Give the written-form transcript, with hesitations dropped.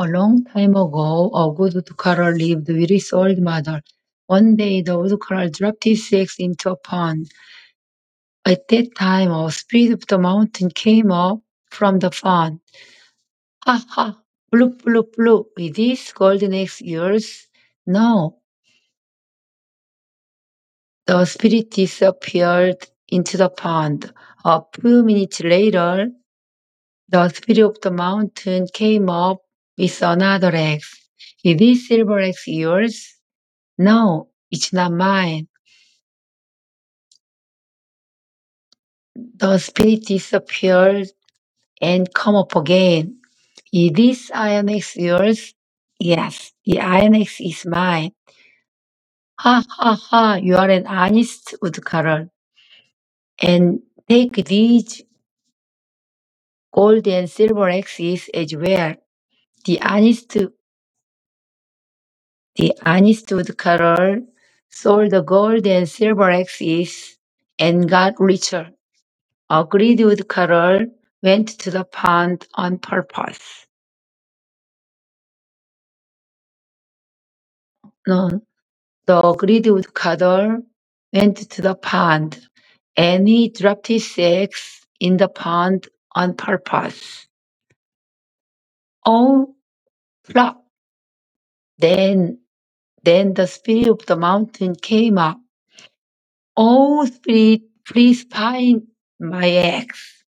A long time ago, a good woodcutter lived with his old mother. One day, the woodcutter dropped his axe into a pond. At that time, a spirit of the mountain came up from the pond. Ha ha! Bloop, bloop, bloop. With this golden axe yours? No. The spirit disappeared into the pond. A few minutes later, the spirit of the mountain came up with another axe. Is this silver axe yours? No, it's not mine. The spirit disappeared and come up again. Is this iron axe yours? Yes, the iron axe is mine. Ha ha ha, you are an honest woodcutter. And take these gold and silver axes as well. The honest, the honest woodcutter sold the gold and silver axes and got richer. A greedy woodcutter went to the pond on purpose. No, the greedy woodcutter went to the pond and he dropped his axe in the pond on purpose. Oh, flop! Then, then the spirit of the mountain came up. Oh, spirit, please find my axe.